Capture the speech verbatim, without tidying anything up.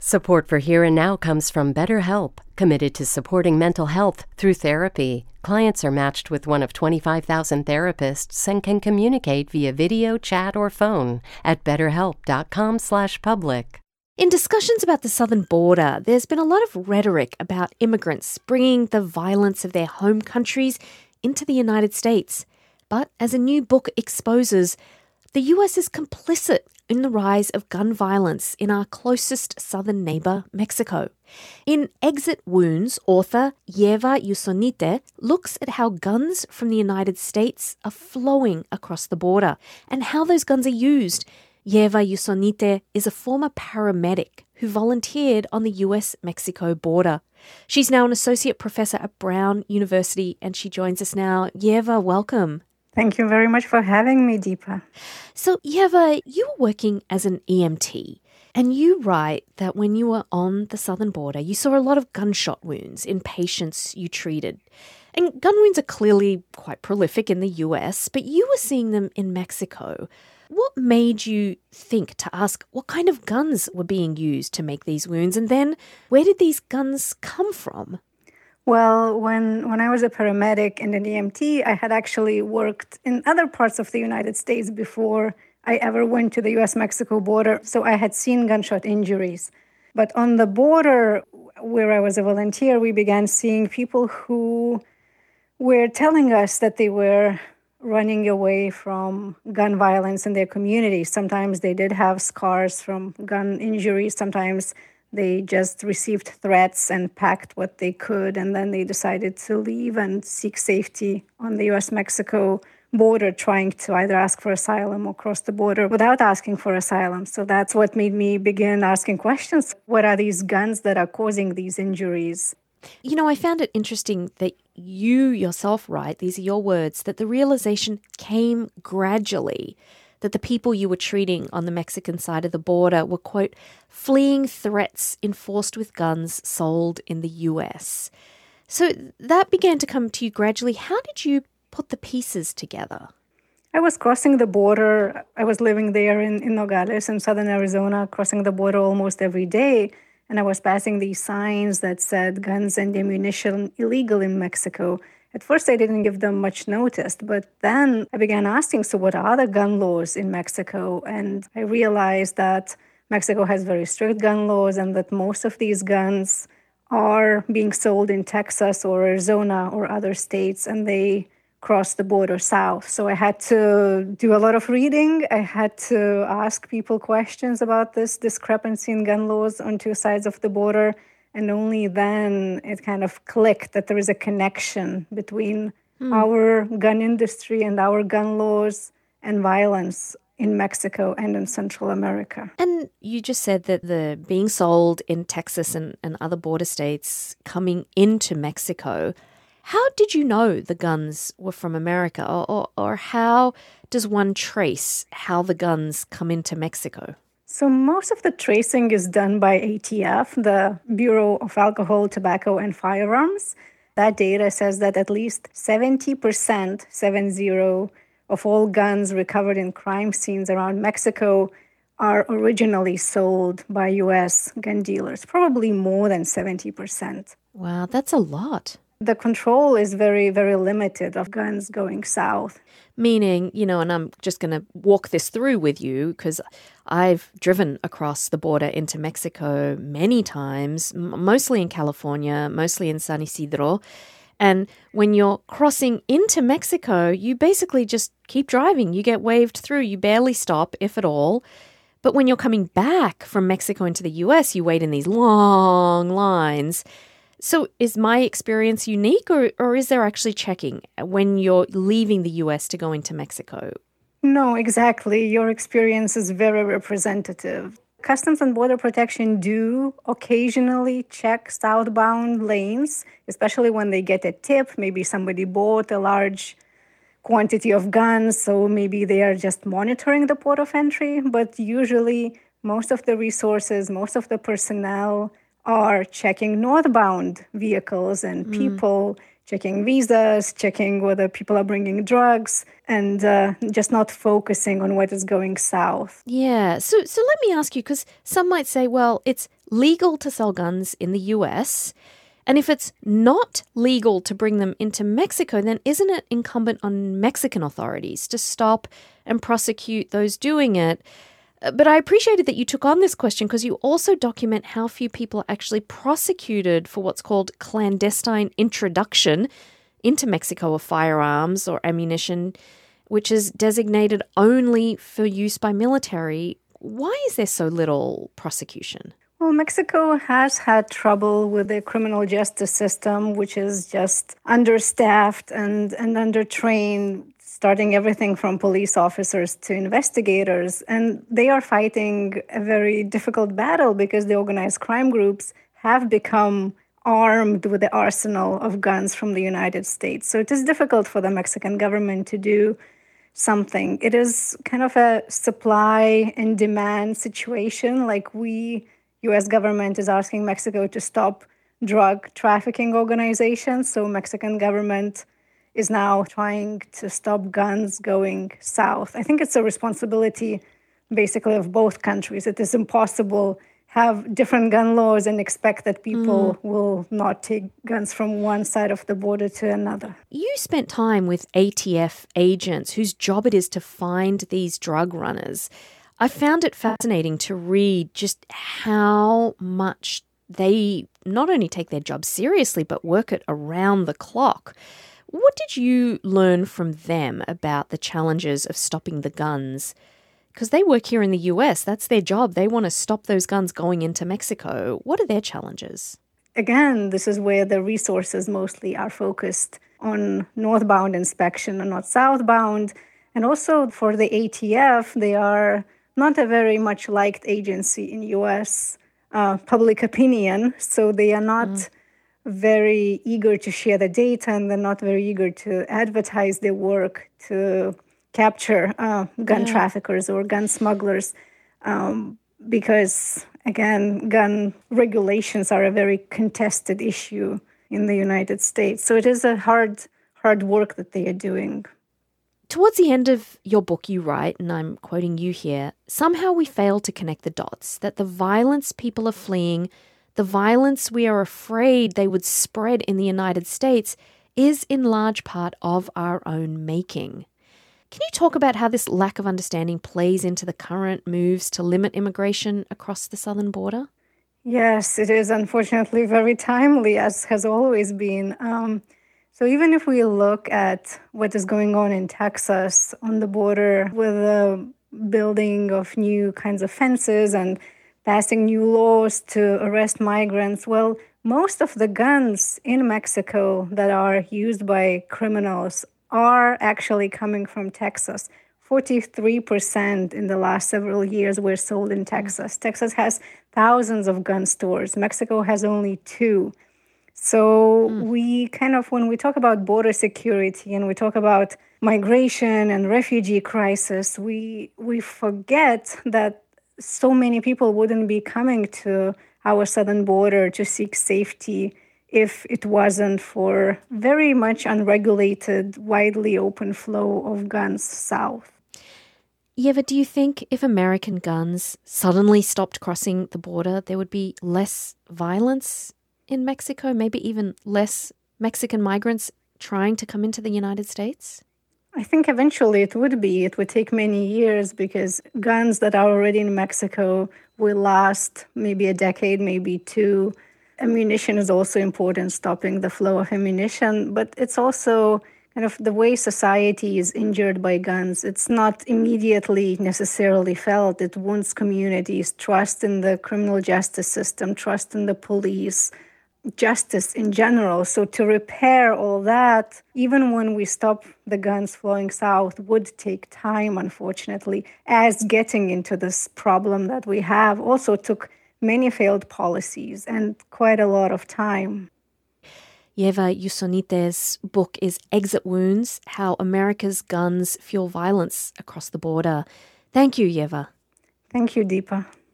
Support for Here and Now comes from BetterHelp, committed to supporting mental health through therapy. Clients are matched with one of twenty-five thousand therapists and can communicate via video, chat, or phone at betterhelp.com slash public. In discussions about the southern border, there's been a lot of rhetoric about immigrants bringing the violence of their home countries into the United States. But as a new book exposes, the U S is complicit in the rise of gun violence in our closest southern neighbour, Mexico. In Exit Wounds, author Yeva Yusonite looks at how guns from the United States are flowing across the border and how those guns are used. Yeva Yusonite is a former paramedic who volunteered on the U S Mexico border. She's now an associate professor at Brown University and she joins us now. Yeva, welcome. Thank you very much for having me, Deepa. So, Yeva, you were working as an E M T, and you write that when you were on the southern border, you saw a lot of gunshot wounds in patients you treated. And gun wounds are clearly quite prolific in the U S, but you were seeing them in Mexico. What made you think to ask what kind of guns were being used to make these wounds? And then where did these guns come from? Well, when, when I was a paramedic and an E M T, I had actually worked in other parts of the United States before I ever went to the U S Mexico border. So I had seen gunshot injuries. But on the border where I was a volunteer, we began seeing people who were telling us that they were running away from gun violence in their community. Sometimes they did have scars from gun injuries. Sometimes they just received threats and packed what they could, and then they decided to leave and seek safety on the U S Mexico border, trying to either ask for asylum or cross the border without asking for asylum. So that's what made me begin asking questions. What are these guns that are causing these injuries? You know, I found it interesting that you yourself write, these are your words, that the realization came gradually that the people you were treating on the Mexican side of the border were, quote, fleeing threats enforced with guns sold in the U S. So that began to come to you gradually. How did you put the pieces together? I was crossing the border. I was living there in, in Nogales in southern Arizona, crossing the border almost every day. And I was passing these signs that said guns and ammunition illegal in Mexico. At first, I didn't give them much notice, but then I began asking, so what are the gun laws in Mexico? And I realized that Mexico has very strict gun laws and that most of these guns are being sold in Texas or Arizona or other states, and they cross the border south. So I had to do a lot of reading. I had to ask people questions about this discrepancy in gun laws on two sides of the border. And only then it kind of clicked that there is a connection between mm. our gun industry and our gun laws and violence in Mexico and in Central America. And you just said that the being sold in Texas and, and other border states coming into Mexico, how did you know the guns were from America? Or, or, or how does one trace how the guns come into Mexico? So most of the tracing is done by A T F, the Bureau of Alcohol, Tobacco, and Firearms. That data says that at least seventy percent, seven zero, of all guns recovered in crime scenes around Mexico are originally sold by U S gun dealers, probably more than seventy percent. Wow, that's a lot. The control is very, very limited of guns going south. Meaning, you know, and I'm just going to walk this through with you because I've driven across the border into Mexico many times, m- mostly in California, mostly in San Isidro. And when you're crossing into Mexico, you basically just keep driving. You get waved through. You barely stop, if at all. But when you're coming back from Mexico into the U S, you wait in these long lines. So is my experience unique, or, or is there actually checking when you're leaving the U S to go into Mexico? No, exactly. Your experience is very representative. Customs and Border Protection do occasionally check southbound lanes, especially when they get a tip. Maybe somebody bought a large quantity of guns, so maybe they are just monitoring the port of entry. But usually most of the resources, most of the personnel are checking northbound vehicles and mm. people, checking visas, checking whether people are bringing drugs, and uh, just not focusing on what is going south. Yeah. So so let me ask you, because some might say, well, it's legal to sell guns in the U S, and if it's not legal to bring them into Mexico, then isn't it incumbent on Mexican authorities to stop and prosecute those doing it? But I appreciated that you took on this question because you also document how few people are actually prosecuted for what's called clandestine introduction into Mexico of firearms or ammunition, which is designated only for use by military. Why is there so little prosecution? Well, Mexico has had trouble with the criminal justice system, which is just understaffed and, and undertrained, starting everything from police officers to investigators. And they are fighting a very difficult battle because the organized crime groups have become armed with the arsenal of guns from the United States. So it is difficult for the Mexican government to do something. It is kind of a supply and demand situation. Like we, U S government is asking Mexico to stop drug trafficking organizations. So Mexican government is now trying to stop guns going south. I think it's a responsibility basically of both countries. It is impossible have different gun laws and expect that people mm. will not take guns from one side of the border to another. You spent time with A T F agents whose job it is to find these drug runners. I found it fascinating to read just how much they not only take their job seriously, but work it around the clock. What did you learn from them about the challenges of stopping the guns? Because they work here in the U S, that's their job. They want to stop those guns going into Mexico. What are their challenges? Again, this is where the resources mostly are focused on northbound inspection and not southbound. And also for the A T F, they are not a very much liked agency in U S uh, public opinion. So they are not mm. very eager to share the data, and they're not very eager to advertise their work to capture uh, gun yeah. traffickers or gun smugglers um, because, again, gun regulations are a very contested issue in the United States. So it is a hard, hard work that they are doing. Towards the end of your book, you write, and I'm quoting you here, somehow we fail to connect the dots, that the violence people are fleeing, the violence we are afraid they would spread in the United States, is in large part of our own making. Can you talk about how this lack of understanding plays into the current moves to limit immigration across the southern border? Yes, it is unfortunately very timely, as has always been. Um, so even if we look at what is going on in Texas on the border with the building of new kinds of fences and passing new laws to arrest migrants, well, most of the guns in Mexico that are used by criminals are actually coming from Texas. forty-three percent in the last several years were sold in Texas. Texas has thousands of gun stores. Mexico has only two. So mm. we kind of, when we talk about border security and we talk about migration and refugee crisis, we we forget that so many people wouldn't be coming to our southern border to seek safety if it wasn't for very much unregulated, widely open flow of guns south. Yeva, do you think if American guns suddenly stopped crossing the border, there would be less violence in Mexico, maybe even less Mexican migrants trying to come into the United States? I think eventually it would be. It would take many years because guns that are already in Mexico will last maybe a decade, maybe two. Ammunition is also important, stopping the flow of ammunition, but it's also kind of the way society is injured by guns. It's not immediately necessarily felt. It wounds communities, trust in the criminal justice system, trust in the police, justice in general. So to repair all that, even when we stop the guns flowing south, would take time, unfortunately, as getting into this problem that we have also took many failed policies and quite a lot of time. Yeva Usonites' book is Exit Wounds, How America's Guns Fuel Violence Across the Border. Thank you, Yeva. Thank you, Deepa.